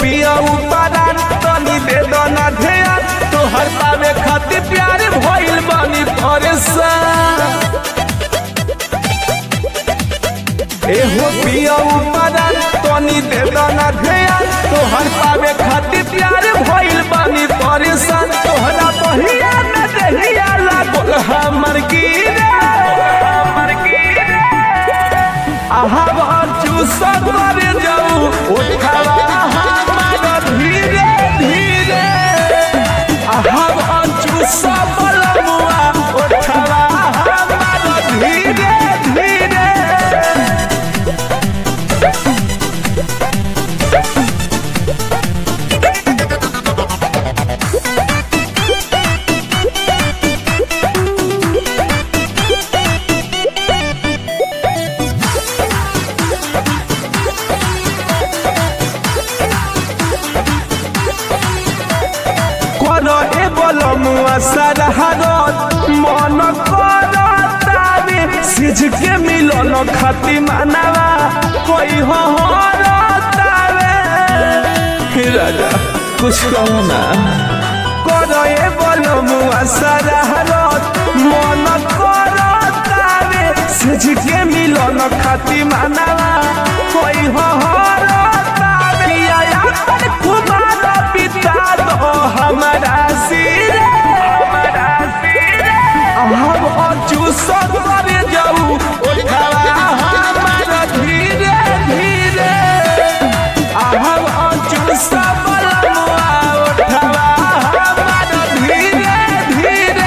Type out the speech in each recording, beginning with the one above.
पिया ऊपरान तनी दे दो ना ध्यान तोहर पावे खातिर प्यार भइल बानी परेशान एहो पिया ऊपरान तनी दे दो ना ध्यान तोहर पावे खातिर प्यार भइल बानी परेशान तोहरा बहिया में दहिया लागल हमर गिरे आहा चूसा करे जाऊ उठावा हमार धीरे धीरे आहा चूसा बलमुआ उठावा हमार धीरे धीरे बलमुआ सरहरत मन करतावे सिझ के मिलन खाती मानवा कोई हरतावे राजा कुछ कहो ना करो ए बलमुआ सरहरत मन करतावे सिझ के मिलन खाती मानवा कोई हरतावे या पर कुमार पिता दो हमारा चूसा करे जाऊ उठावा हमार धीरे धीरे चूसा बलमुआ उठावा हमार धीरे धीरे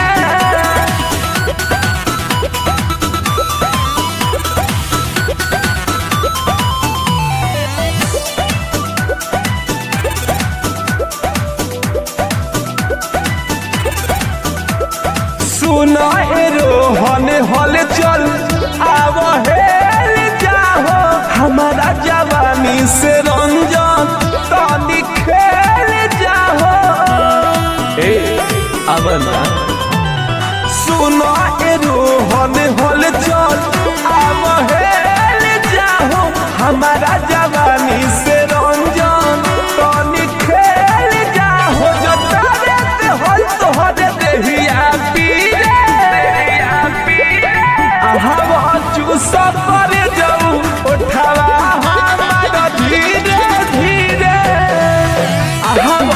सुना रोहन हल चल आव हेल जाहो हमारा जवानी से रंजन तनी खेल जाहो ए अब ना सुना रोहन हल चल आव हेल जाहो हमारा जवानी से रंजन तनी खेल जाहो जो तारे ते हल तोहरे देहिया चूसा करे जाऊ उठावा हमार धीरे धीरे